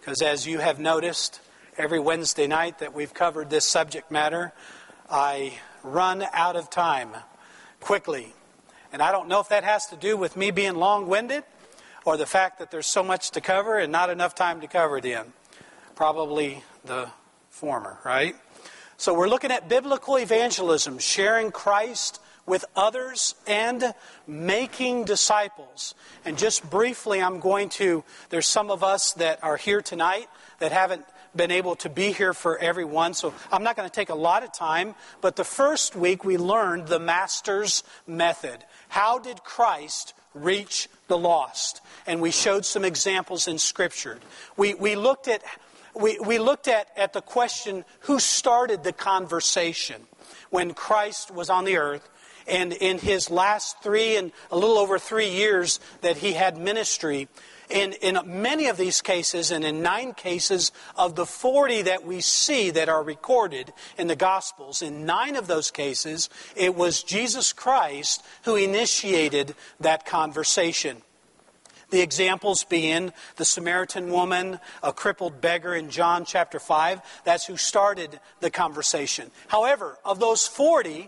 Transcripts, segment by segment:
because as you have noticed, every Wednesday night that we've covered this subject matter, I run out of time quickly. And I don't know if that has to do with me being long-winded or the fact that there's so much to cover and not enough time to cover it in. Probably the former, right? So we're looking at biblical evangelism, sharing Christ with others and making disciples. And just briefly, there's some of us that are here tonight that haven't been able to be here for everyone, so I'm not going to take a lot of time, but the first week we learned the Master's method. How did Christ reach the lost? And we showed some examples in Scripture. We looked at the question, who started the conversation when Christ was on the earth? And in his last a little over 3 years that he had ministry, in many of these cases, and in 9 cases of the 40 that we see that are recorded in the Gospels, in 9 of those cases, it was Jesus Christ who initiated that conversation. The examples being the Samaritan woman, a crippled beggar in John chapter 5. That's who started the conversation. However, of those 40,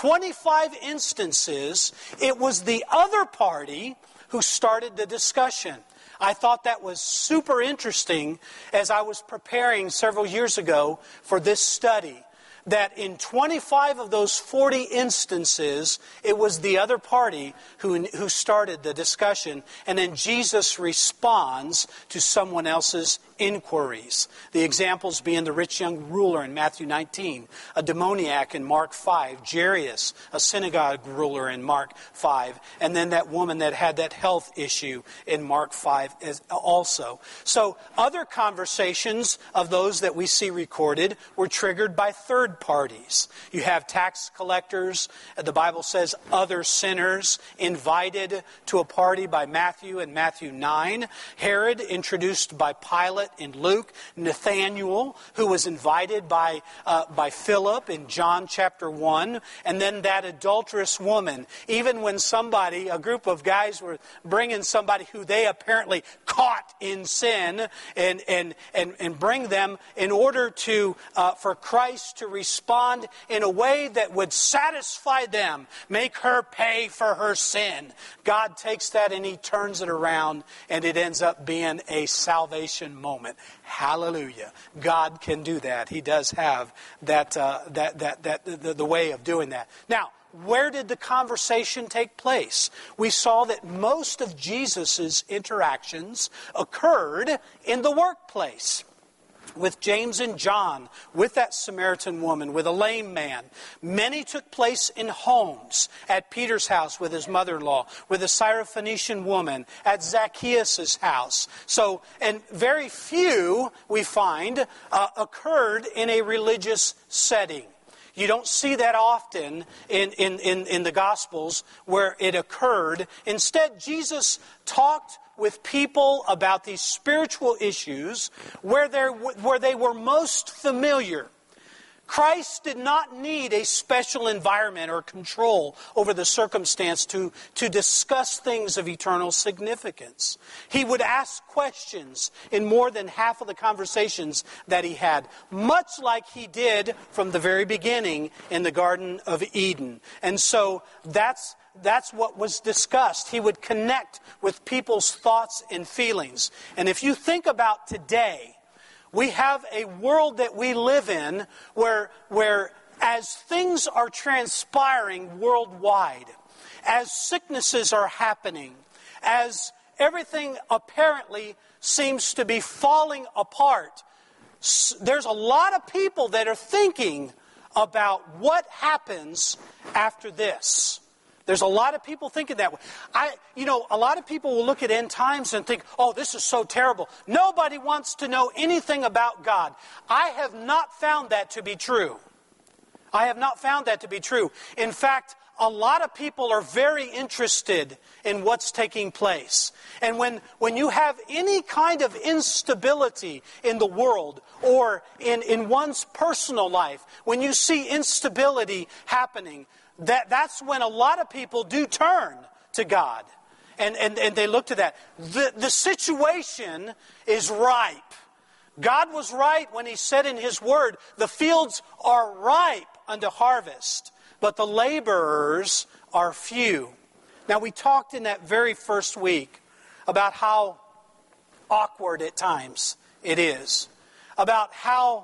25 instances, it was the other party who started the discussion. I thought that was super interesting as I was preparing several years ago for this study. That in 25 of those 40 instances, it was the other party who started the discussion, and then Jesus responds to someone else's inquiries. The examples being the rich young ruler in Matthew 19, a demoniac in Mark 5, Jairus, a synagogue ruler in Mark 5, and then that woman that had that health issue in Mark 5 also. So other conversations of those that we see recorded were triggered by third parties. You have tax collectors, the Bible says other sinners, invited to a party by Matthew in Matthew 9. Herod, introduced by Pilate in Luke. Nathanael, who was invited by Philip in John chapter 1. And then that adulterous woman. Even when a group of guys were bringing somebody who they apparently caught in sin and bring them in order to for Christ to respond in a way that would satisfy them, make her pay for her sin. God takes that and He turns it around, and it ends up being a salvation moment. Hallelujah! God can do that. He does have the way of doing that. Now, where did the conversation take place? We saw that most of Jesus' interactions occurred in the workplace. With James and John, with that Samaritan woman, with a lame man. Many took place in homes, at Peter's house with his mother-in-law, with a Syrophoenician woman, at Zacchaeus' house. So, and very few, we find, occurred in a religious setting. You don't see that often in the Gospels where it occurred. Instead, Jesus talked with people about these spiritual issues where they were most familiar. Christ did not need a special environment or control over the circumstance to discuss things of eternal significance. He would ask questions in more than half of the conversations that He had, much like He did from the very beginning in the Garden of Eden. And so that's what was discussed. He would connect with people's thoughts and feelings. And if you think about today, we have a world that we live in where as things are transpiring worldwide, as sicknesses are happening, as everything apparently seems to be falling apart, there's a lot of people that are thinking about what happens after this. There's a lot of people thinking that way. A lot of people will look at end times and think, oh, this is so terrible. Nobody wants to know anything about God. I have not found that to be true. In fact, a lot of people are very interested in what's taking place. And when you have any kind of instability in the world or in one's personal life, when you see instability happening, that's when a lot of people do turn to God. And they look to that. The situation is ripe God was right when He said in His Word, the fields are ripe unto harvest, but the laborers are few. Now, we talked in that very first week about how awkward at times it is, about how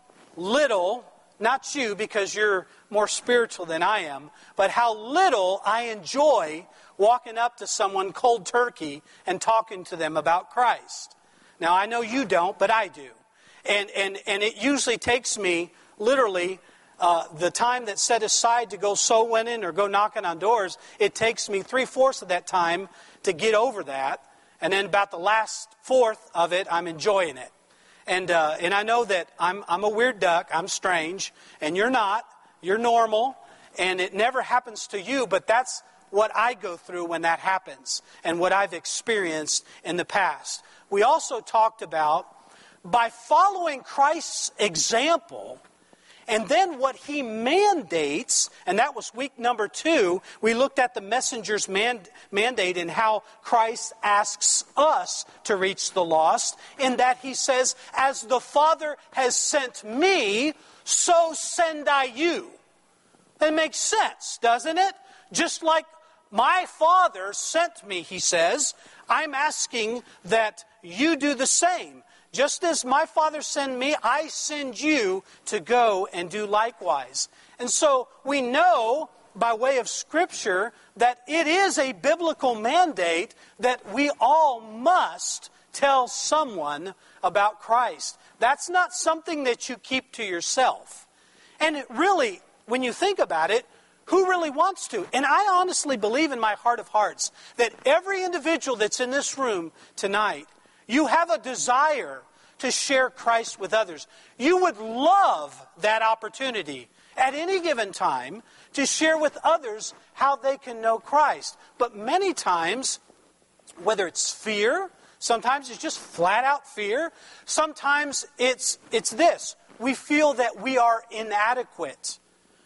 little, not you because you're more spiritual than I am, but how little I enjoy walking up to someone cold turkey and talking to them about Christ. Now, I know you don't, but I do. And it usually takes me, literally, the time that's set aside to go soul winning or go knocking on doors, it takes me 3/4 of that time to get over that. And then about the last fourth of it, I'm enjoying it. And I know that I'm a weird duck, I'm strange, and you're not. You're normal, and it never happens to you, but that's what I go through when that happens and what I've experienced in the past. We also talked about by following Christ's example and then what He mandates, and that was week number 2, we looked at the messenger's mandate and how Christ asks us to reach the lost, in that He says, as the Father has sent me, so send I you. That makes sense, doesn't it? Just like my Father sent me, He says, I'm asking that you do the same. Just as my Father sent me, I send you to go and do likewise. And so we know by way of Scripture that it is a biblical mandate that we all must tell someone about Christ. That's not something that you keep to yourself. And it really, when you think about it, who really wants to? And I honestly believe in my heart of hearts that every individual that's in this room tonight, you have a desire to share Christ with others. You would love that opportunity at any given time to share with others how they can know Christ. But many times, whether it's fear, sometimes it's just flat out fear, sometimes it's this. We feel that we are inadequate.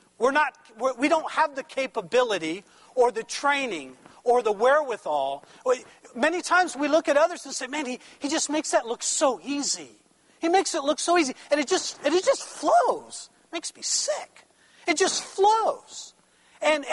We don't have the capability or the training or the wherewithal. Many times we look at others and say, man, he just makes that look so easy. He makes it look so easy. And it just flows. It makes me sick. It just flows. And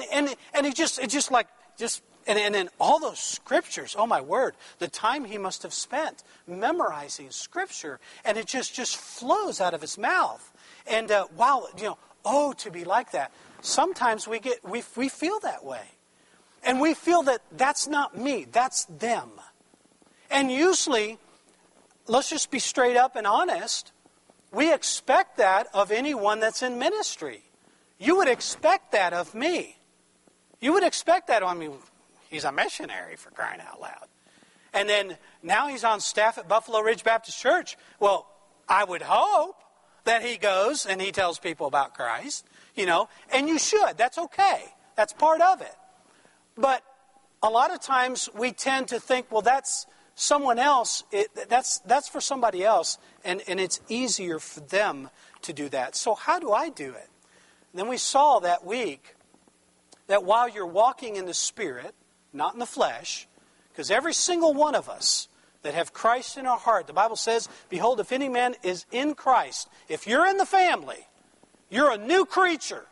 then all those scriptures, oh my word, the time he must have spent memorizing Scripture, and it just flows out of his mouth. And wow, to be like that. Sometimes we feel that way. And we feel that that's not me, that's them. And usually, let's just be straight up and honest, we expect that of anyone that's in ministry. You would expect that of me. You would expect that on me. He's a missionary, for crying out loud. And then now he's on staff at Buffalo Ridge Baptist Church. Well, I would hope that he goes and he tells people about Christ, and you should. That's okay. That's part of it. But a lot of times we tend to think, well, that's someone else. That's for somebody else, and it's easier for them to do that. So how do I do it? And then we saw that week that while you're walking in the Spirit, not in the flesh, because every single one of us that have Christ in our heart, the Bible says, behold, if any man is in Christ, if you're in the family, you're a new creature.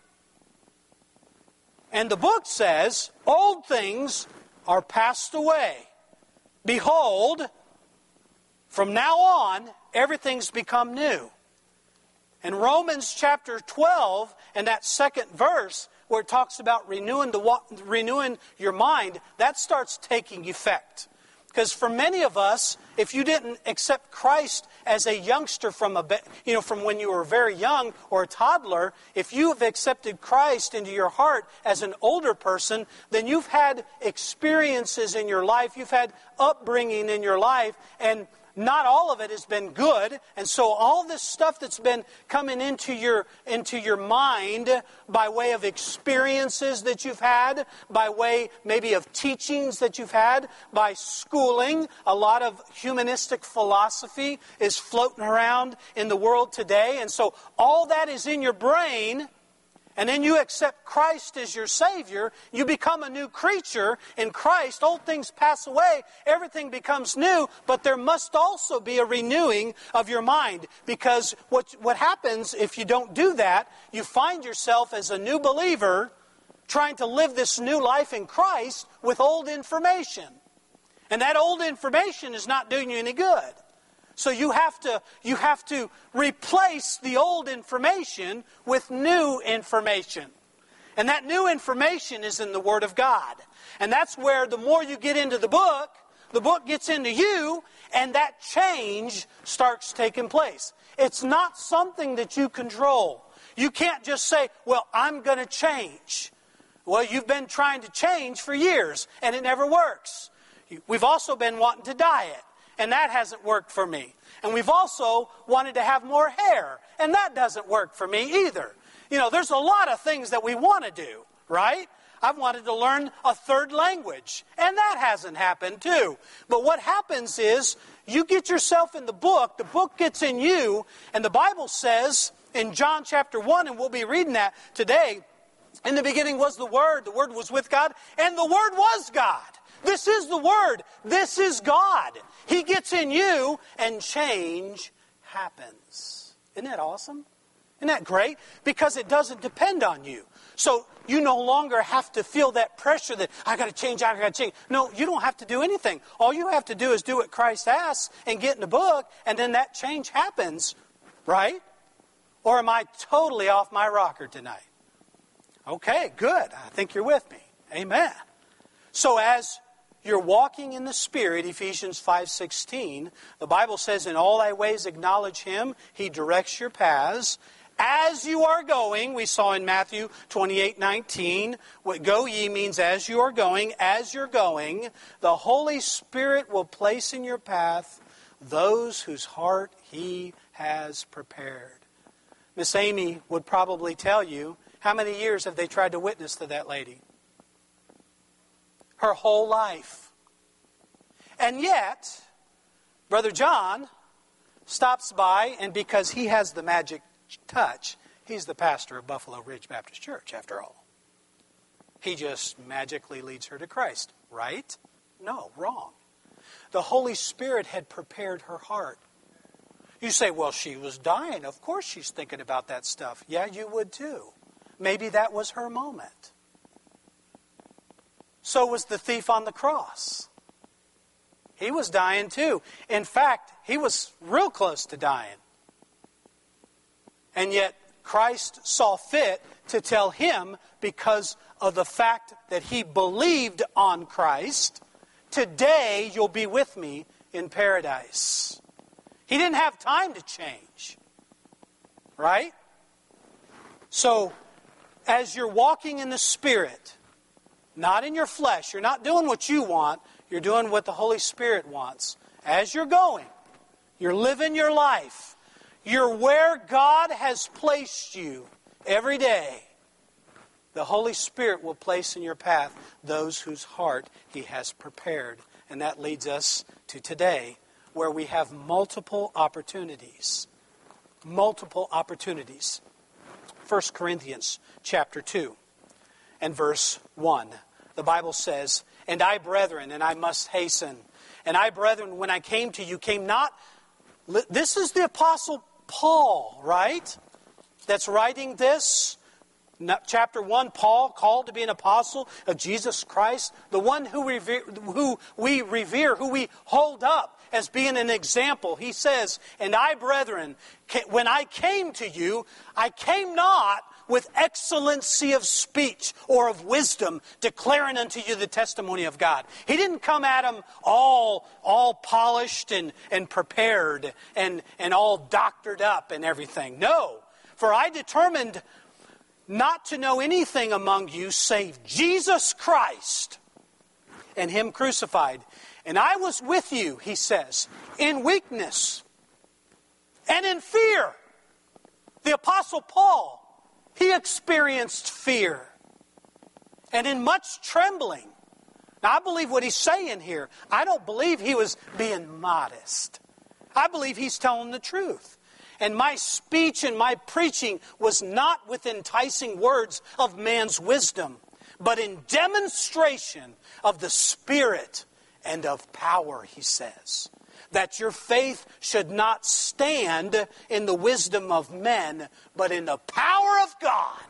And the book says, old things are passed away. Behold, from now on, everything's become new. In Romans chapter 12, and that second verse, where it talks about renewing your mind, that starts taking effect. Because for many of us, if you didn't accept Christ as a youngster from when you were very young or a toddler, if you have accepted Christ into your heart as an older person, then you've had experiences in your life, you've had upbringing in your life, and not all of it has been good. And so all this stuff that's been coming into your mind by way of experiences that you've had, by way maybe of teachings that you've had, by schooling, a lot of humanistic philosophy is floating around in the world today. And so all that is in your brain, and then you accept Christ as your Savior, you become a new creature in Christ. Old things pass away, everything becomes new, but there must also be a renewing of your mind. Because what happens if you don't do that, you find yourself as a new believer trying to live this new life in Christ with old information. And that old information is not doing you any good. So you have to replace the old information with new information. And that new information is in the Word of God. And that's where the more you get into the book gets into you, and that change starts taking place. It's not something that you control. You can't just say, well, I'm going to change. Well, you've been trying to change for years, and it never works. We've also been wanting to diet, and that hasn't worked for me. And we've also wanted to have more hair, and that doesn't work for me either. You know, there's a lot of things that we want to do, right? I've wanted to learn a third language, and that hasn't happened too. But what happens is, you get yourself in the book gets in you, and the Bible says in John chapter 1, and we'll be reading that today, in the beginning was the Word was with God, and the Word was God. This is the Word. This is God. He gets in you and change happens. Isn't that awesome? Isn't that great? Because it doesn't depend on you. So you no longer have to feel that pressure that I got to change, I got to change. No, you don't have to do anything. All you have to do is do what Christ asks and get in the book, and then that change happens, right? Or am I totally off my rocker tonight? Okay, good. I think you're with me. Amen. So as you're walking in the Spirit, Ephesians 5:16, the Bible says, in all thy ways acknowledge Him, He directs your paths. As you are going, we saw in Matthew 28:19, what go ye means as you are going, as you're going, the Holy Spirit will place in your path those whose heart He has prepared. Miss Amy would probably tell you, how many years have they tried to witness to that lady? Her whole life. And yet, Brother John stops by, and because he has the magic touch, he's the pastor of Buffalo Ridge Baptist Church, after all. He just magically leads her to Christ, right? No, wrong. The Holy Spirit had prepared her heart. You say, well, she was dying. Of course she's thinking about that stuff. Yeah, you would too. Maybe that was her moment. So was the thief on the cross. He was dying too. In fact, he was real close to dying. And yet, Christ saw fit to tell him, because of the fact that he believed on Christ, today you'll be with me in paradise. He didn't have time to change. Right? So, as you're walking in the Spirit, not in your flesh, you're not doing what you want, you're doing what the Holy Spirit wants. As you're going, you're living your life. You're where God has placed you every day. The Holy Spirit will place in your path those whose heart He has prepared. And that leads us to today, where we have multiple opportunities. Multiple opportunities. 1 Corinthians chapter 2 and verse 1. The Bible says, and I, brethren, and I must hasten, and I, brethren, when I came to you, came not... This is the Apostle Paul, right? That's writing this. Chapter 1, Paul, called to be an apostle of Jesus Christ, the one who we revere, who we hold up as being an example. He says, and I, brethren, when I came to you, I came not with excellency of speech or of wisdom, declaring unto you the testimony of God. He didn't come at them all polished and prepared and all doctored up and everything. No, for I determined not to know anything among you save Jesus Christ and Him crucified. And I was with you, he says, in weakness and in fear. The Apostle Paul, he experienced fear and in much trembling. Now, I believe what he's saying here. I don't believe he was being modest. I believe he's telling the truth. And my speech and my preaching was not with enticing words of man's wisdom, but in demonstration of the Spirit and of power, he says. That your faith should not stand in the wisdom of men, but in the power of God.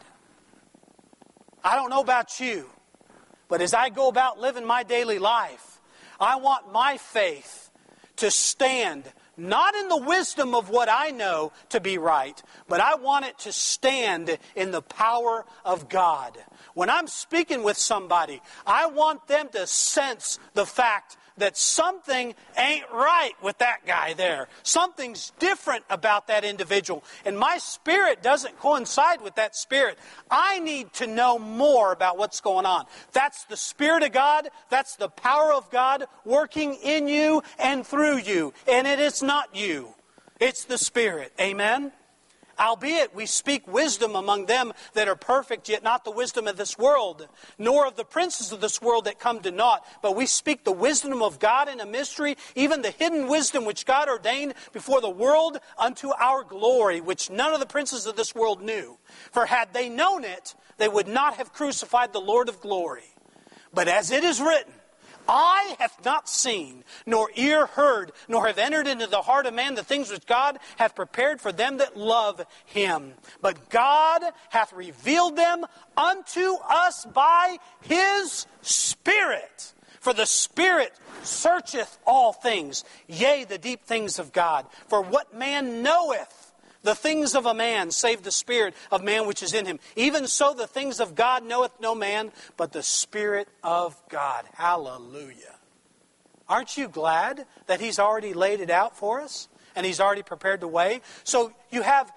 I don't know about you, but as I go about living my daily life, I want my faith to stand not in the wisdom of what I know to be right, but I want it to stand in the power of God. When I'm speaking with somebody, I want them to sense the fact that something ain't right with that guy there. Something's different about that individual. And my spirit doesn't coincide with that spirit. I need to know more about what's going on. That's the Spirit of God. That's the power of God working in you and through you. And it is not you. It's the Spirit. Amen? Albeit we speak wisdom among them that are perfect, yet not the wisdom of this world, nor of the princes of this world that come to naught. But we speak the wisdom of God in a mystery, even the hidden wisdom which God ordained before the world unto our glory, which none of the princes of this world knew. For had they known it, they would not have crucified the Lord of glory. But as it is written, eye hath not seen, nor ear heard, nor have entered into the heart of man the things which God hath prepared for them that love him. But God hath revealed them unto us by his Spirit. For the Spirit searcheth all things, yea, the deep things of God. For what man knoweth the things of a man, save the spirit of man which is in him? Even so the things of God knoweth no man, but the Spirit of God. Hallelujah. Aren't you glad that he's already laid it out for us? And he's already prepared the way? So you have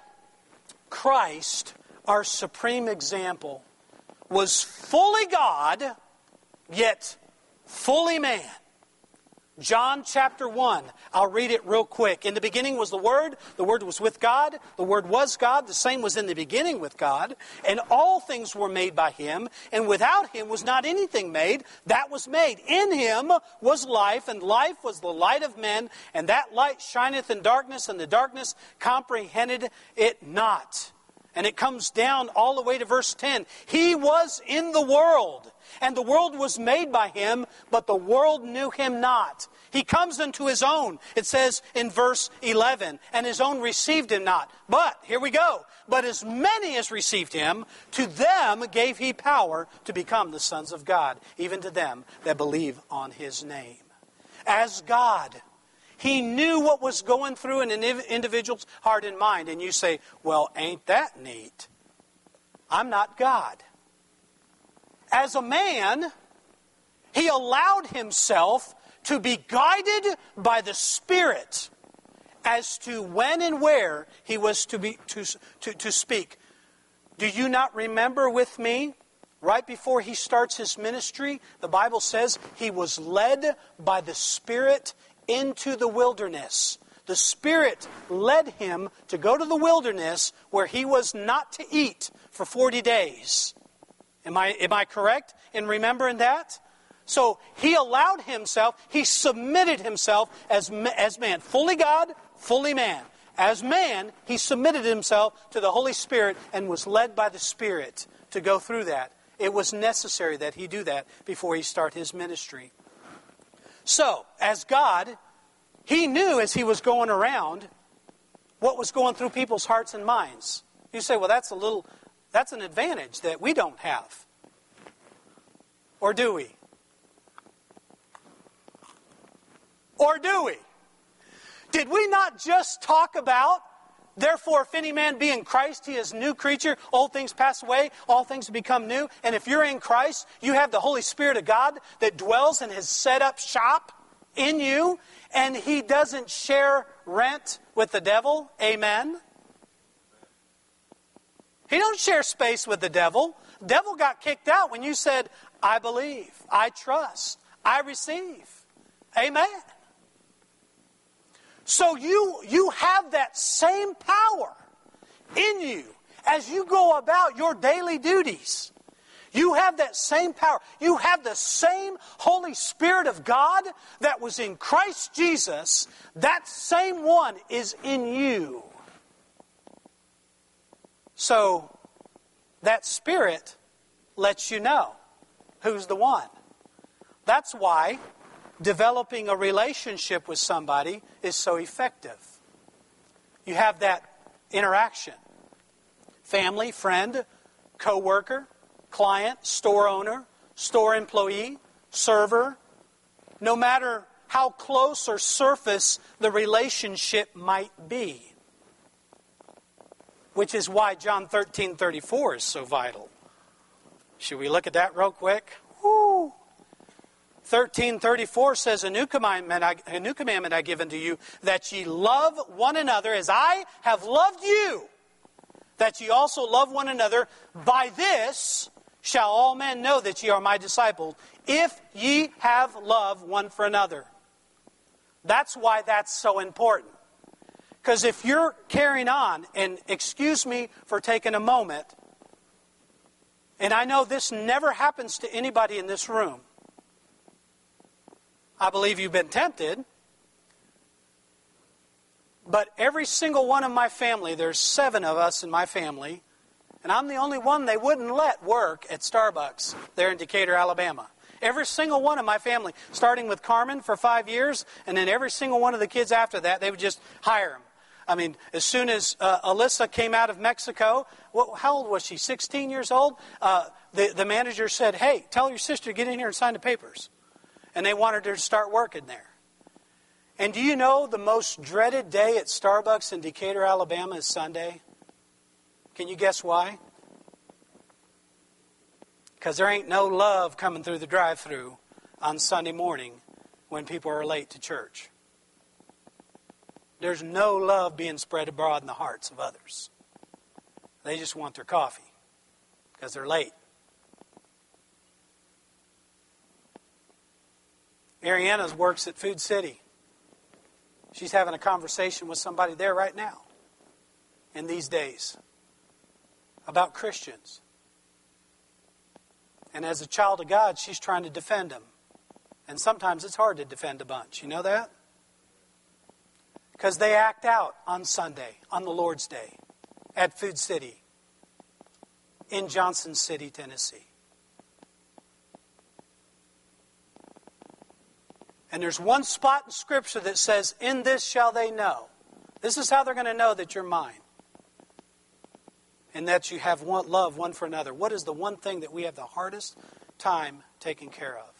Christ, our supreme example, was fully God, yet fully man. John chapter 1. I'll read it real quick. In the beginning was the Word was with God, the Word was God, the same was in the beginning with God, and all things were made by him, and without him was not anything made that was made. In him was life, and life was the light of men, and that light shineth in darkness, and the darkness comprehended it not. And it comes down all the way to verse 10. He was in the world, and the world was made by him, but the world knew him not. He comes unto his own, it says in verse 11, and his own received him not. But, here we go, but as many as received him, to them gave he power to become the sons of God, even to them that believe on his name. As God, he knew what was going through in an individual's heart and mind. And you say, well, ain't that neat? I'm not God. As a man, he allowed himself to be guided by the Spirit as to when and where he was to speak. Do you not remember with me, right before he starts his ministry, the Bible says he was led by the Spirit into the wilderness. The Spirit led him to go to the wilderness where he was not to eat for 40 days. Am I correct in remembering that? So he allowed himself, he submitted himself as man. Fully God, fully man. As man, he submitted himself to the Holy Spirit and was led by the Spirit to go through that. It was necessary that he do that before he start his ministry. So, as God, he knew as he was going around what was going through people's hearts and minds. You say, well, that's an advantage that we don't have. Or do we? Or do we? Did we not just talk about, therefore, if any man be in Christ, he is a new creature. Old things pass away, all things become new. And if you're in Christ, you have the Holy Spirit of God that dwells and has set up shop in you. And he doesn't share rent with the devil. Amen? He don't share space with the devil. The devil got kicked out when you said, I believe, I trust, I receive. Amen? So you have that same power in you as you go about your daily duties. You have that same power. You have the same Holy Spirit of God that was in Christ Jesus. That same one is in you. So that Spirit lets you know who's the one. That's why developing a relationship with somebody is so effective. You have that interaction. Family, friend, co-worker, client, store owner, store employee, server. No matter how close or surface the relationship might be. Which is why John 13:34 is so vital. Should we look at that real quick? Woo! 13:34 says, a new commandment I give unto you, that ye love one another as I have loved you, that ye also love one another. By this shall all men know that ye are my disciples, if ye have love one for another. That's why that's so important. Because if you're carrying on, and excuse me for taking a moment, and I know this never happens to anybody in this room. I believe you've been tempted. But every single one of my family, there's 7 of us in my family, and I'm the only one they wouldn't let work at Starbucks there in Decatur, Alabama. Every single one of my family, starting with Carmen for 5 years, and then every single one of the kids after that, they would just hire them. I mean, as soon as Alyssa came out of Mexico, how old was she? 16 years old? The manager said, hey, tell your sister to get in here and sign the papers. And they wanted her to start working there. And do you know the most dreaded day at Starbucks in Decatur, Alabama is Sunday? Can you guess why? Because there ain't no love coming through the drive-thru on Sunday morning when people are late to church. There's no love being spread abroad in the hearts of others. They just want their coffee because they're late. Ariana works at Food City. She's having a conversation with somebody there right now in these days about Christians. And as a child of God, she's trying to defend them. And sometimes it's hard to defend a bunch. You know that? Because they act out on Sunday, on the Lord's Day, at Food City, in Johnson City, Tennessee. And there's one spot in Scripture that says, in this shall they know. This is how they're going to know that you're mine. And that you have love one for another. What is the one thing that we have the hardest time taking care of?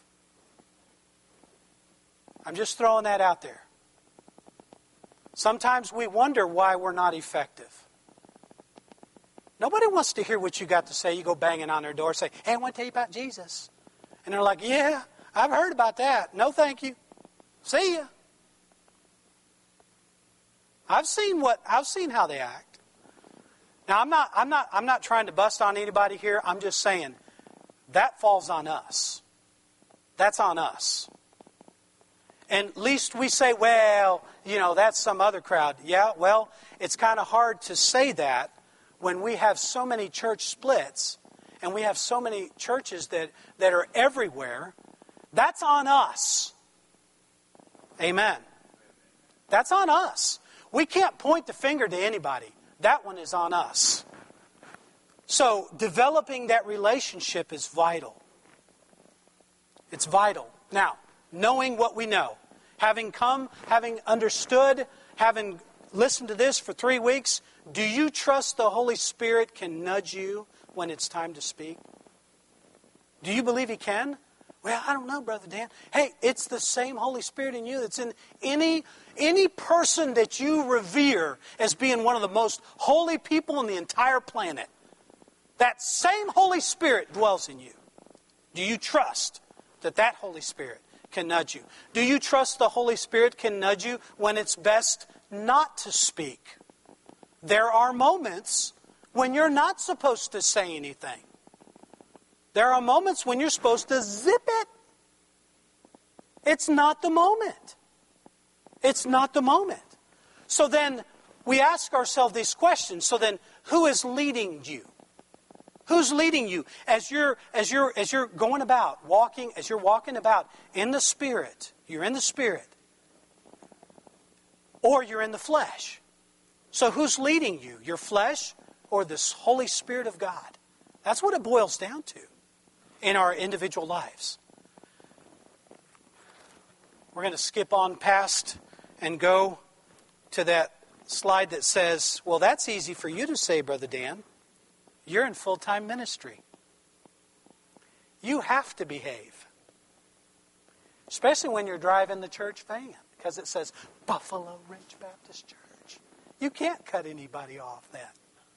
I'm just throwing that out there. Sometimes we wonder why we're not effective. Nobody wants to hear what you got to say. You go banging on their door, say, hey, I want to tell you about Jesus. And they're like, yeah, I've heard about that. No, thank you. See ya. I've seen how they act. Now, I'm not trying to bust on anybody here. I'm just saying that falls on us. That's on us. And at least we say, well, that's some other crowd. Yeah, well, it's kind of hard to say that when we have so many church splits and we have so many churches that are everywhere. That's on us. Amen. That's on us. We can't point the finger to anybody. That one is on us. So developing that relationship is vital. It's vital. Now, knowing what we know, having understood, having listened to this for 3 weeks, do you trust the Holy Spirit can nudge you when it's time to speak? Do you believe He can? Well, I don't know, Brother Dan. Hey, it's the same Holy Spirit in you that's in any person that you revere as being one of the most holy people on the entire planet. That same Holy Spirit dwells in you. Do you trust that Holy Spirit can nudge you? Do you trust the Holy Spirit can nudge you when it's best not to speak? There are moments when you're not supposed to say anything. There are moments when you're supposed to zip it. It's not the moment. It's not the moment. So then we ask ourselves these questions. So then who is leading you? Who's leading you as you're going about, as you're walking about in the Spirit? You're in the Spirit. Or you're in the flesh. So who's leading you? Your flesh or the Holy Spirit of God. That's what it boils down to in our individual lives. We're going to skip on past and go to that slide that says, well, that's easy for you to say, Brother Dan. You're in full-time ministry. You have to behave. Especially when you're driving the church van, because it says Buffalo Ridge Baptist Church. You can't cut anybody off then.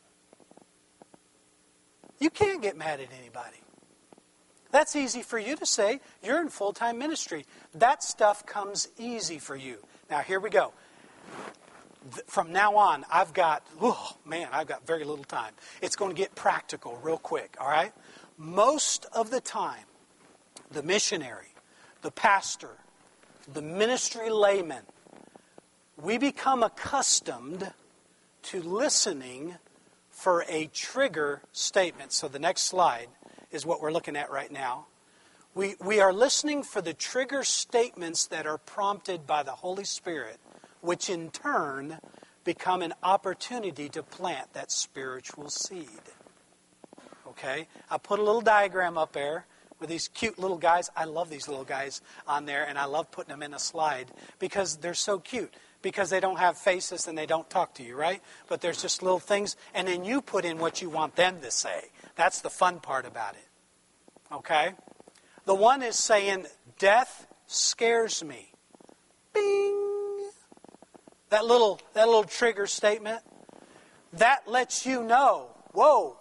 You can't get mad at anybody. That's easy for you to say. You're in full-time ministry. That stuff comes easy for you. Now, here we go. From now on, I've got very little time. It's going to get practical real quick, all right? Most of the time, the missionary, the pastor, the ministry layman, we become accustomed to listening for a trigger statement. So the next slide is what we're looking at right now. We are listening for the trigger statements that are prompted by the Holy Spirit, which in turn become an opportunity to plant that spiritual seed. Okay? I put a little diagram up there with these cute little guys. I love these little guys on there, and I love putting them in a slide because they're so cute. Because they don't have faces and they don't talk to you, right? But there's just little things, and then you put in what you want them to say. That's the fun part about it. Okay? The one is saying, death scares me. Bing! That little trigger statement, that lets you know, whoa,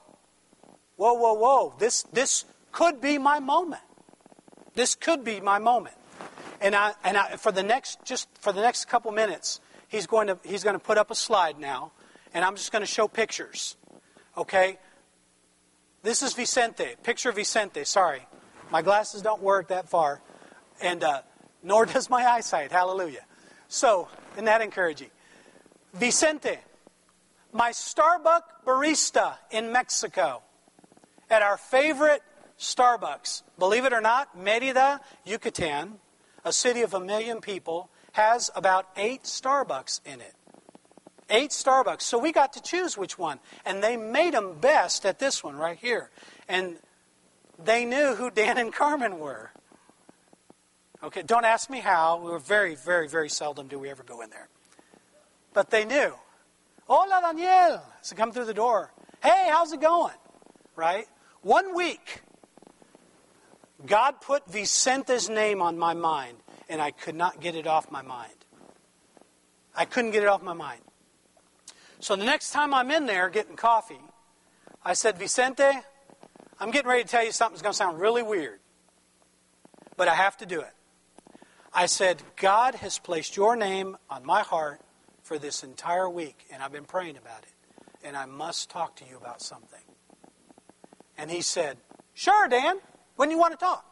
this could be my moment. This could be my moment. And for the next couple minutes, he's going to put up a slide now, and I'm just going to show pictures. Okay? This is Vicente. Picture Vicente. Sorry, my glasses don't work that far, and nor does my eyesight. Hallelujah. So, isn't that encouraging? Vicente, my Starbucks barista in Mexico, at our favorite Starbucks. Believe it or not, Mérida, Yucatan, a city of 1 million people, has about 8 Starbucks in it. 8 Starbucks. So we got to choose which one. And they made them best at this one right here. And they knew who Dan and Carmen were. Okay, don't ask me how. We were very, very, very seldom do we ever go in there. But they knew. Hola, Daniel. So come through the door. Hey, how's it going? Right? 1 week. God put Vicente's name on my mind, and I could not get it off my mind. I couldn't get it off my mind. So the next time I'm in there getting coffee, I said, Vicente, I'm getting ready to tell you something that's going to sound really weird, but I have to do it. I said, God has placed your name on my heart for this entire week, and I've been praying about it, and I must talk to you about something. And he said, sure, Dan. When do you want to talk?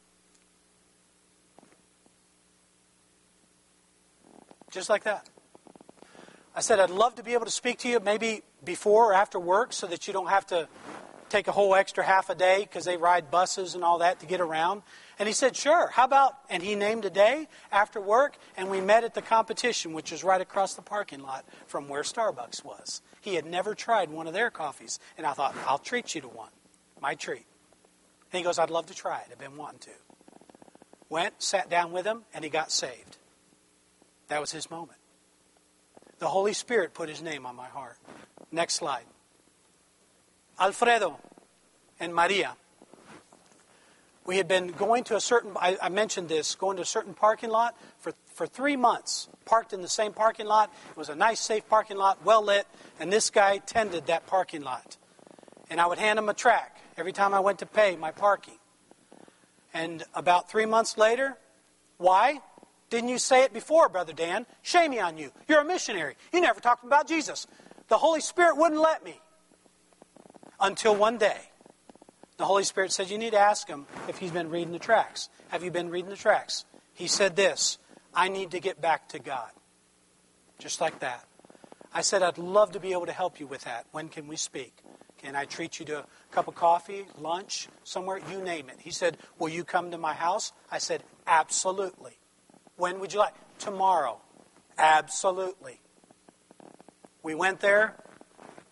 Just like that. I said, I'd love to be able to speak to you maybe before or after work so that you don't have to take a whole extra half a day because they ride buses and all that to get around. And he said, sure, how about, and he named a day after work, and we met at the competition, which was right across the parking lot from where Starbucks was. He had never tried one of their coffees, and I thought, I'll treat you to one. My treat. And he goes, I'd love to try it. I've been wanting to. Went, sat down with him, and he got saved. That was his moment. The Holy Spirit put his name on my heart. Next slide. Alfredo and Maria. We had been going to a certain, I mentioned this, going to a certain parking lot for 3 months. Parked in the same parking lot. It was a nice, safe parking lot, well lit, and this guy tended that parking lot. And I would hand him a tract every time I went to pay my parking. And about 3 months later, why? Didn't you say it before, Brother Dan? Shame on you. You're a missionary. You never talked about Jesus. The Holy Spirit wouldn't let me. Until one day, the Holy Spirit said, you need to ask him if he's been reading the tracts. Have you been reading the tracts? He said this, I need to get back to God. Just like that. I said, I'd love to be able to help you with that. When can we speak? Can I treat you to a cup of coffee, lunch, somewhere? You name it. He said, will you come to my house? I said, absolutely. When would you like? Tomorrow. Absolutely. We went there.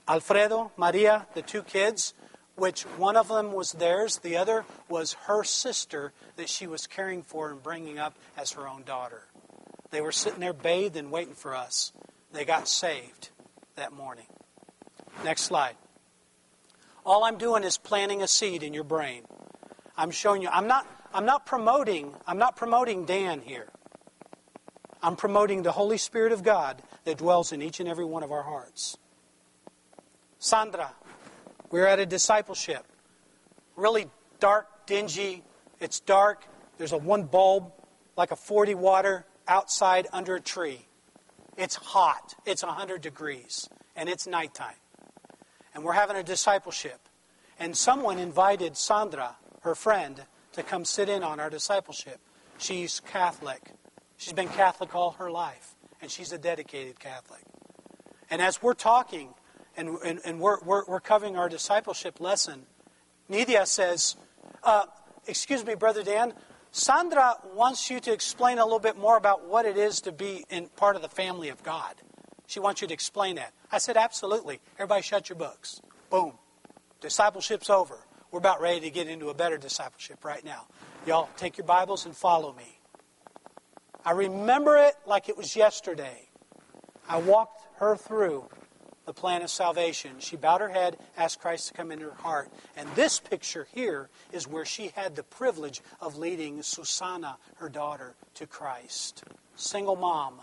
Alfredo, Maria, the two kids, which one of them was theirs, the other was her sister that she was caring for and bringing up as her own daughter. They were sitting there bathed and waiting for us. They got saved that morning. Next slide. All I'm doing is planting a seed in your brain. I'm showing you. I'm not promoting Dan here. I'm promoting the Holy Spirit of God that dwells in each and every one of our hearts. Sandra, we're at a discipleship. Really dark, dingy. It's dark. There's one bulb, like a 40 water, outside under a tree. It's hot. It's 100 degrees. And it's nighttime. And we're having a discipleship. And someone invited Sandra, her friend, to come sit in on our discipleship. She's Catholic. She's been Catholic all her life. And she's a dedicated Catholic. And as we're talking and we're covering our discipleship lesson, Nidia says, excuse me, Brother Dan, Sandra wants you to explain a little bit more about what it is to be in part of the family of God. She wants you to explain that. I said, absolutely. Everybody shut your books. Boom. Discipleship's over. We're about ready to get into a better discipleship right now. Y'all take your Bibles and follow me. I remember it like it was yesterday. I walked her through the plan of salvation. She bowed her head, asked Christ to come into her heart. And this picture here is where she had the privilege of leading Susanna, her daughter, to Christ. Single mom.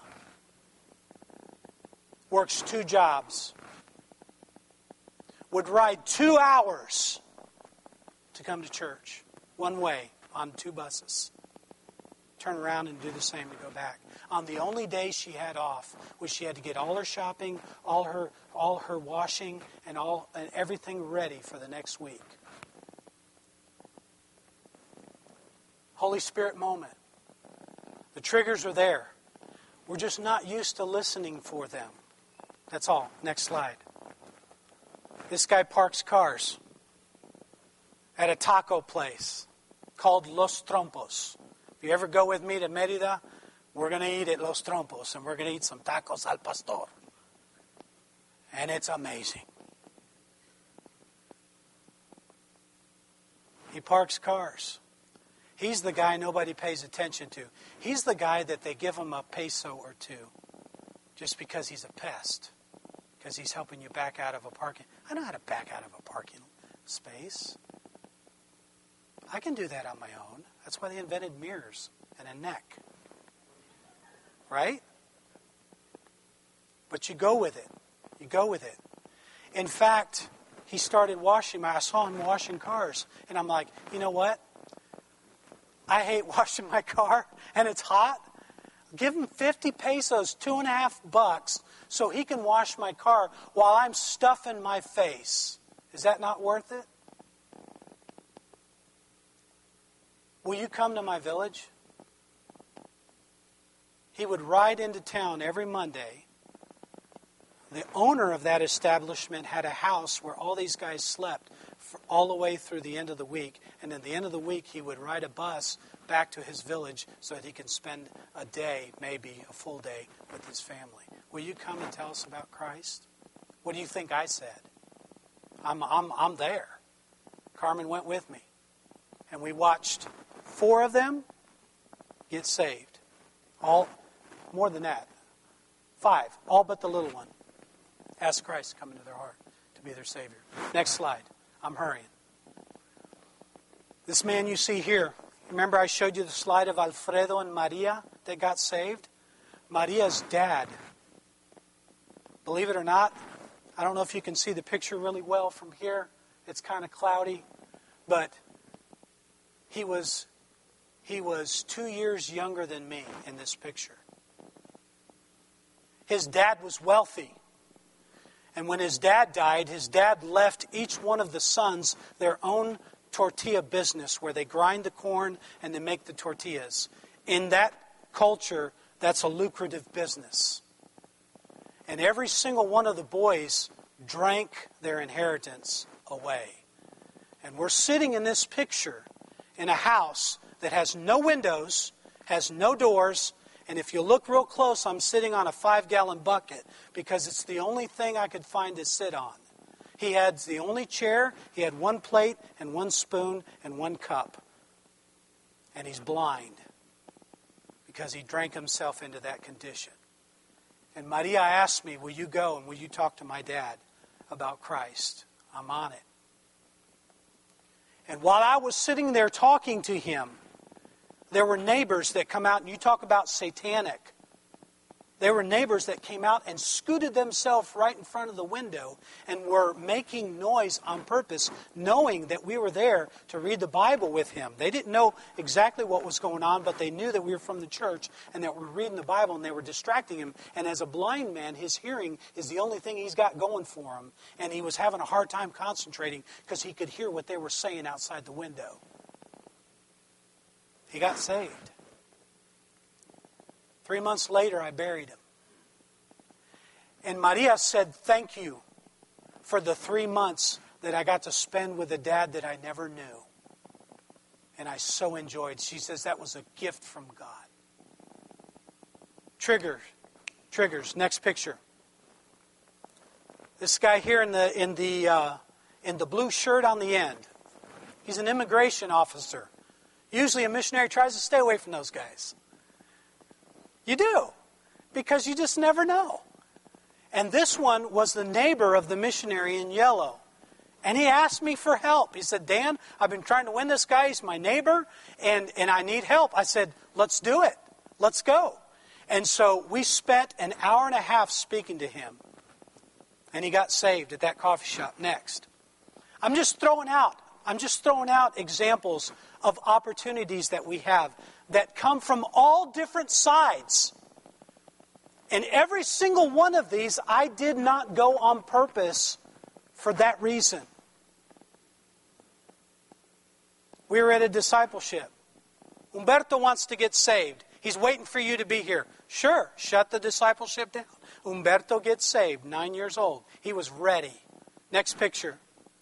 Works 2 jobs. Would ride 2 hours to come to church. One way on 2 buses. Turn around and do the same to go back. On the only day she had off, which she had to get all her shopping, all her washing, and everything ready for the next week. Holy Spirit moment. The triggers are there. We're just not used to listening for them. That's all. Next slide. This guy parks cars at a taco place called Los Trompos. If you ever go with me to Mérida, we're going to eat at Los Trompos, and we're going to eat some tacos al pastor. And it's amazing. He parks cars. He's the guy nobody pays attention to. He's the guy that they give him a peso or two just because he's a pest. Because he's helping you back out of a parking. I know how to back out of a parking space. I can do that on my own. That's why they invented mirrors and a neck. Right? But you go with it. You go with it. In fact, he started washing. I saw him washing cars. And I'm like, you know what? I hate washing my car and it's hot. Give him 50 pesos, $2.50, so he can wash my car while I'm stuffing my face. Is that not worth it? Will you come to my village? He would ride into town every Monday. The owner of that establishment had a house where all these guys slept all the way through the end of the week. And at the end of the week, he would ride a bus back to his village so that he can spend a day, maybe a full day, with his family. Will you come and tell us about Christ? What do you think I said? I'm there. Carmen went with me. And we watched 4 of them get saved. More than that. 5, all but the little one. Ask Christ to come into their heart to be their Savior. Next slide. I'm hurrying. This man you see here, remember I showed you the slide of Alfredo and Maria that got saved? Maria's dad. Believe it or not, I don't know if you can see the picture really well from here. It's kind of cloudy. But he was 2 years younger than me in this picture. His dad was wealthy. And when his dad died, his dad left each one of the sons their own tortilla business where they grind the corn and they make the tortillas. In that culture, that's a lucrative business. And every single one of the boys drank their inheritance away. And we're sitting in this picture in a house that has no windows, has no doors, and if you look real close, I'm sitting on a 5-gallon bucket because it's the only thing I could find to sit on. He had the only chair, he had one plate and one spoon and one cup. And he's blind because he drank himself into that condition. And Maria asked me, will you go and will you talk to my dad about Christ? I'm on it. And while I was sitting there talking to him, there were neighbors that come out, and you talk about satanic. There were neighbors that came out and scooted themselves right in front of the window and were making noise on purpose, knowing that we were there to read the Bible with him. They didn't know exactly what was going on, but they knew that we were from the church and that we were reading the Bible, and they were distracting him. And as a blind man, his hearing is the only thing he's got going for him. And he was having a hard time concentrating because he could hear what they were saying outside the window. He got saved. 3 months later, I buried him. And Maria said, thank you for the 3 months that I got to spend with a dad that I never knew. And I so enjoyed. She says that was a gift from God. Triggers. Next picture. This guy here in the blue shirt on the end. He's an immigration officer. Usually a missionary tries to stay away from those guys. You do, because you just never know. And this one was the neighbor of the missionary in yellow. And he asked me for help. He said, Dan, I've been trying to win this guy. He's my neighbor, and I need help. I said, let's do it. Let's go. And so we spent an hour and a half speaking to him. And he got saved at that coffee shop next. I'm just throwing out examples of opportunities that we have that come from all different sides. And every single one of these, I did not go on purpose for that reason. We were at a discipleship. Humberto wants to get saved. He's waiting for you to be here. Sure, shut the discipleship down. Humberto gets saved, 9 years old. He was ready. Next picture.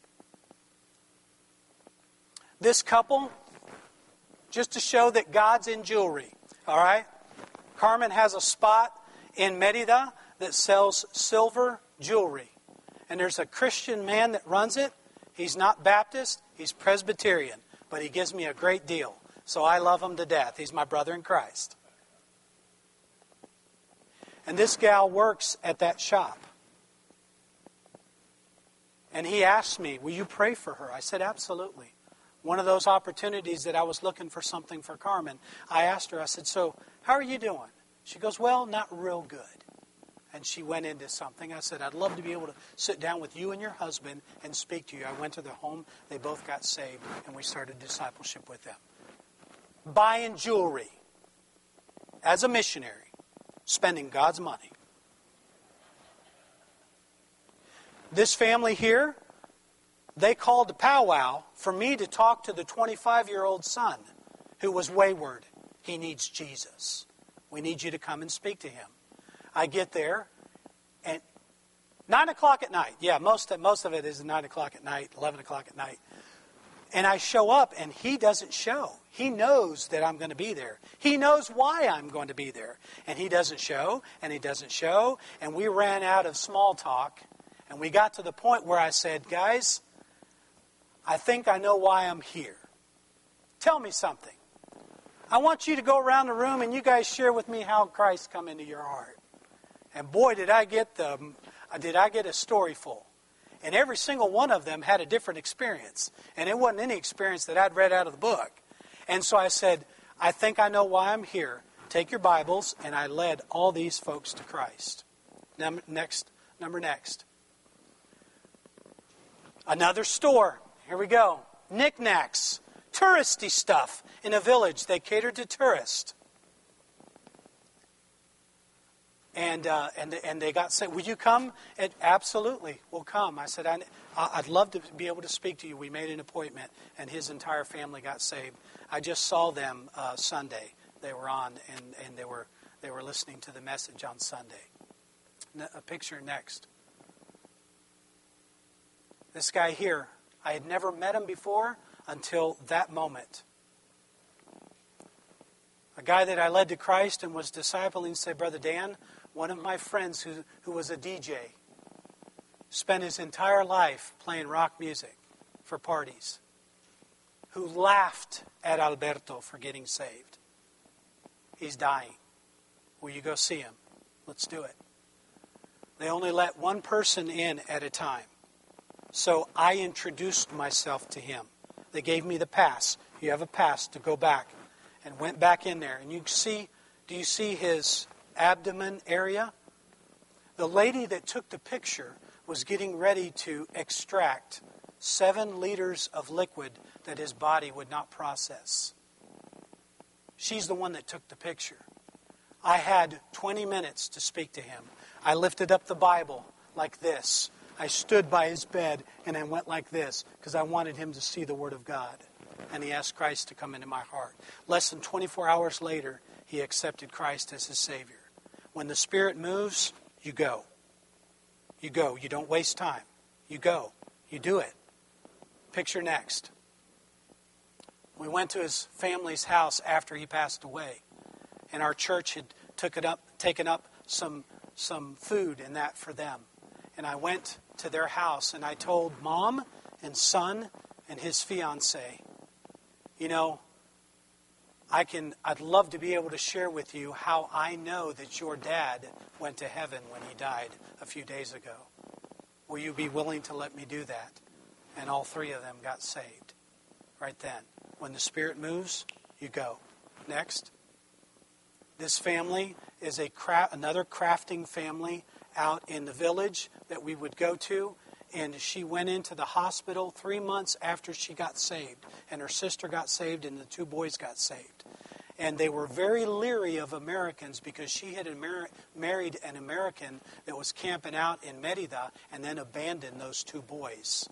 This couple, just to show that God's in jewelry, all right? Carmen has a spot in Merida that sells silver jewelry. And there's a Christian man that runs it. He's not Baptist, he's Presbyterian, but he gives me a great deal. So I love him to death. He's my brother in Christ. And this gal works at that shop. And he asked me, will you pray for her? I said, absolutely. One of those opportunities that I was looking for something for Carmen, I asked her, I said, so how are you doing? She goes, well, not real good. And she went into something. I said, I'd love to be able to sit down with you and your husband and speak to you. I went to their home. They both got saved, and we started discipleship with them. Buying jewelry as a missionary, spending God's money. This family here, they called a powwow for me to talk to the 25-year-old son who was wayward. He needs Jesus. We need you to come and speak to him. I get there, and 9 o'clock at night. Yeah, most of it is 9 o'clock at night, 11 o'clock at night. And I show up, and he doesn't show. He knows that I'm going to be there. He knows why I'm going to be there. And he doesn't show, and he doesn't show. And we ran out of small talk, and we got to the point where I said, guys, I think I know why I'm here. Tell me something. I want you to go around the room and you guys share with me how Christ come into your heart. And boy, did I get a story full. And every single one of them had a different experience. And it wasn't any experience that I'd read out of the book. And so I said, I think I know why I'm here. Take your Bibles. And I led all these folks to Christ. Number next. Another store. Here we go. Knickknacks. Touristy stuff. In a village, they catered to tourists. And they got said, "Will you come?" And absolutely, we'll come. I said, "I'd love to be able to speak to you." We made an appointment, and his entire family got saved. I just saw them Sunday. They were on, and they were listening to the message on Sunday. A picture next. This guy here, I had never met him before until that moment. A guy that I led to Christ and was discipling said, "Brother Dan, one of my friends who was a DJ, spent his entire life playing rock music for parties, who laughed at Alberto for getting saved. He's dying. Will you go see him? Let's do it. They only let one person in at a time. So I introduced myself to him. They gave me the pass. You have a pass to go back. And went back in there. And do you see his abdomen area? The lady that took the picture was getting ready to extract 7 liters of liquid that his body would not process. She's the one that took the picture. I had 20 minutes to speak to him. I lifted up the Bible like this. I stood by his bed and I went like this because I wanted him to see the Word of God. And he asked Christ to come into my heart. Less than 24 hours later, he accepted Christ as his Savior. When the Spirit moves, you go. You go. You don't waste time. You go. You do it. Picture next. We went to his family's house after he passed away. And our church had taken up some food and that for them. And I went to their house and I told Mom and son and his fiancée, you know, I'd love to be able to share with you how I know that your dad went to heaven when he died a few days ago. Will you be willing to let me do that? And all 3 of them got saved right then. When the Spirit moves, you go. Next. This family is another crafting family out in the village that we would go to. And she went into the hospital 3 months after she got saved. And her sister got saved and the 2 boys got saved. And they were very leery of Americans because she had married an American that was camping out in Merida and then abandoned those 2 boys.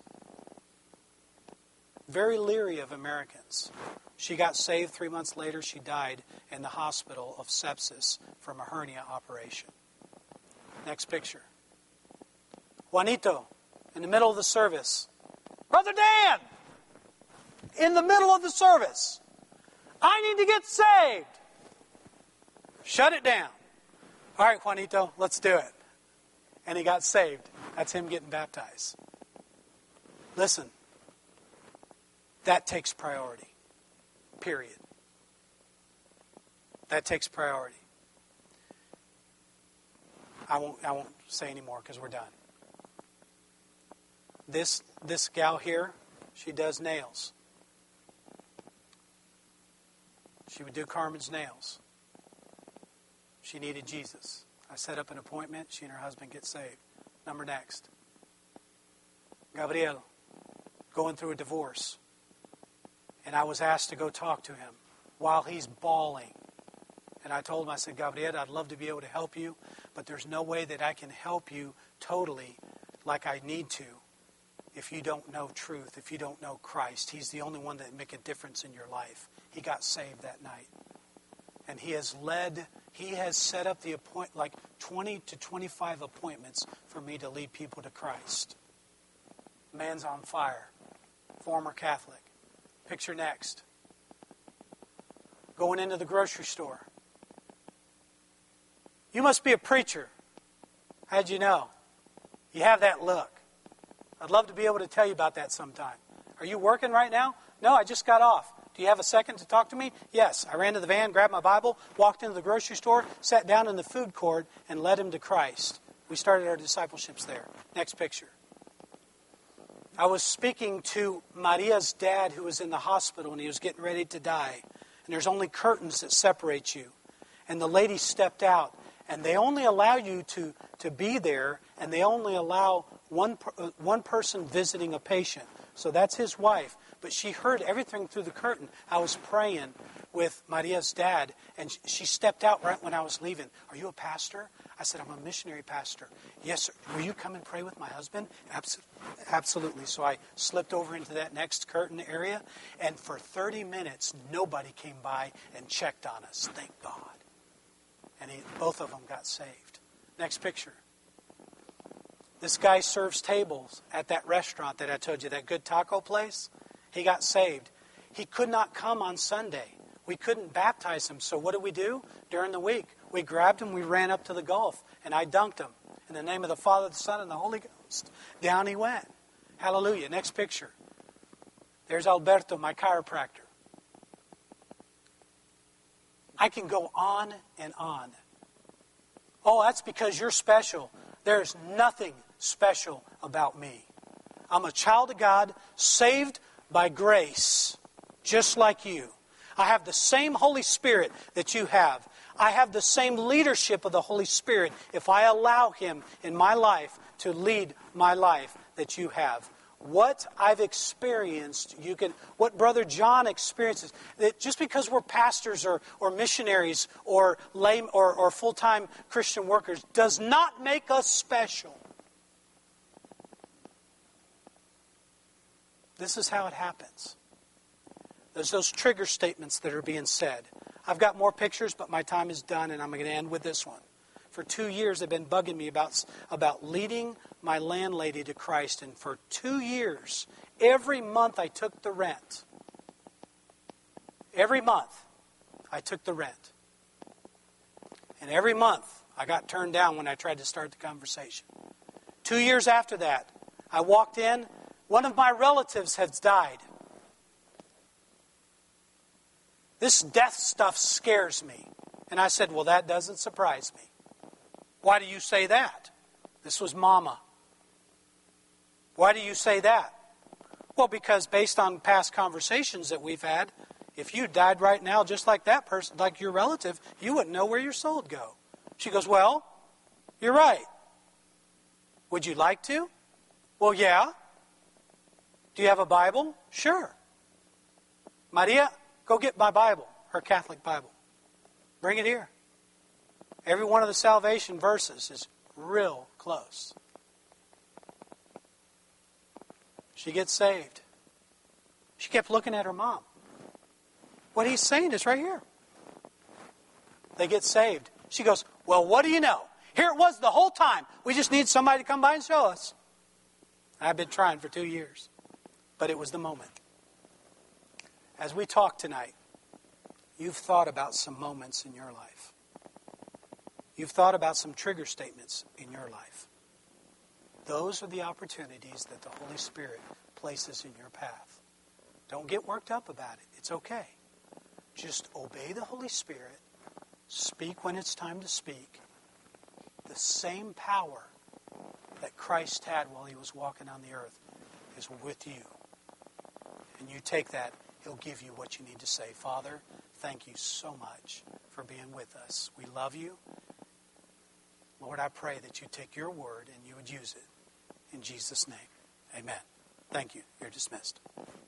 Very leery of Americans. She got saved 3 months later. She died in the hospital of sepsis from a hernia operation. Next picture. Juanito, in the middle of the service. Brother Dan, in the middle of the service, I need to get saved. Shut it down. All right, Juanito, let's do it. And he got saved. That's him getting baptized. Listen, that takes priority. Period. That takes priority. I won't say any more because we're done. This gal here, she does nails. She would do Carmen's nails. She needed Jesus. I set up an appointment. She and her husband get saved. Number next. Gabriel, going through a divorce. And I was asked to go talk to him while he's bawling. And I told him, I said, Gabriel, I'd love to be able to help you, but there's no way that I can help you totally like I need to if you don't know truth, if you don't know Christ. He's the only one that can make a difference in your life. He got saved that night. And he has set up the 20 to 25 appointments for me to lead people to Christ. Man's on fire. Former Catholic. Picture next. Going into the grocery store. You must be a preacher. How'd you know? You have that look. I'd love to be able to tell you about that sometime. Are you working right now? No, I just got off. Do you have a second to talk to me? Yes. I ran to the van, grabbed my Bible, walked into the grocery store, sat down in the food court, and led him to Christ. We started our discipleships there. Next picture. I was speaking to Maria's dad who was in the hospital and he was getting ready to die. And there's only curtains that separate you. And the lady stepped out. And they only allow you to be there, and they only allow one person visiting a patient. So that's his wife. But she heard everything through the curtain. I was praying with Maria's dad, and she stepped out right when I was leaving. Are you a pastor? I said, I'm a missionary pastor. Yes, sir. Will you come and pray with my husband? Absolutely. So I slipped over into that next curtain area, and for 30 minutes, nobody came by and checked on us. Thank God. And both of them got saved. Next picture. This guy serves tables at that restaurant that I told you, that good taco place. He got saved. He could not come on Sunday. We couldn't baptize him. So what did we do? During the week, we grabbed him, we ran up to the Gulf, and I dunked him. In the name of the Father, the Son, and the Holy Ghost. Down he went. Hallelujah. Next picture. There's Alberto, my chiropractor. I can go on and on. Oh, that's because you're special. There's nothing special about me. I'm a child of God, saved by grace, just like you. I have the same Holy Spirit that you have. I have the same leadership of the Holy Spirit if I allow Him in my life to lead my life that you have. What I've experienced, what Brother John experiences, that just because we're pastors or missionaries or full-time Christian workers does not make us special. This is how it happens. There's those trigger statements that are being said. I've got more pictures, but my time is done, and I'm going to end with this one. For 2 years, they've been bugging me about leading my landlady to Christ. And for 2 years, every month I took the rent. Every month I took the rent. And every month I got turned down when I tried to start the conversation. 2 years after that, I walked in. One of my relatives has died. This death stuff scares me. And I said, well, that doesn't surprise me. Why do you say that? This was Mama. Why do you say that? Well, because based on past conversations that we've had, if you died right now just like that person, like your relative, you wouldn't know where your soul would go. She goes, well, you're right. Would you like to? Well, yeah. Do you have a Bible? Sure. Maria, go get my Bible, her Catholic Bible. Bring it here. Every one of the salvation verses is real close. She gets saved. She kept looking at her mom. What he's saying is right here. They get saved. She goes, well, what do you know? Here it was the whole time. We just need somebody to come by and show us. I've been trying for 2 years. But it was the moment. As we talk tonight, you've thought about some moments in your life. You've thought about some trigger statements in your life. Those are the opportunities that the Holy Spirit places in your path. Don't get worked up about it. It's okay. Just obey the Holy Spirit. Speak when it's time to speak. The same power that Christ had while He was walking on the earth is with you. And you take that, He'll give you what you need to say. Father, thank you so much for being with us. We love you. Lord, I pray that you take your word and you would use it. In Jesus' name, amen. Thank you. You're dismissed.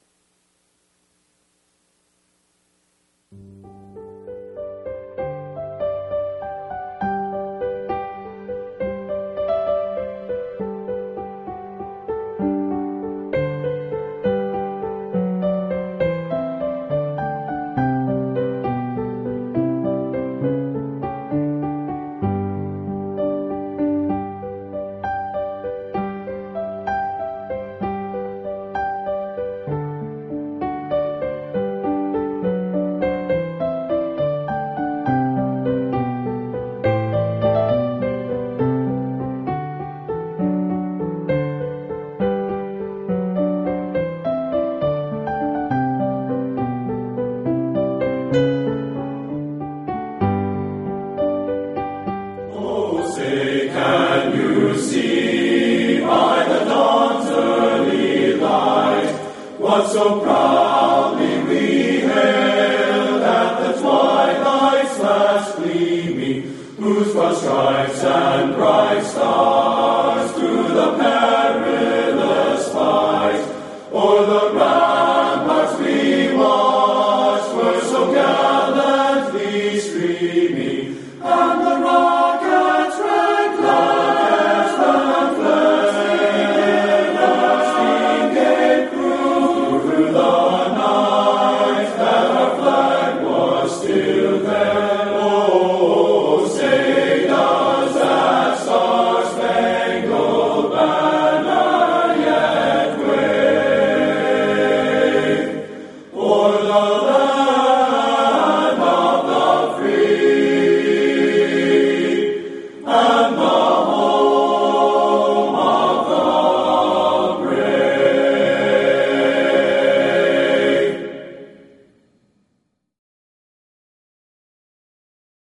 So proudly we hailed at the twilight's last gleaming, whose broad stripes and bright stars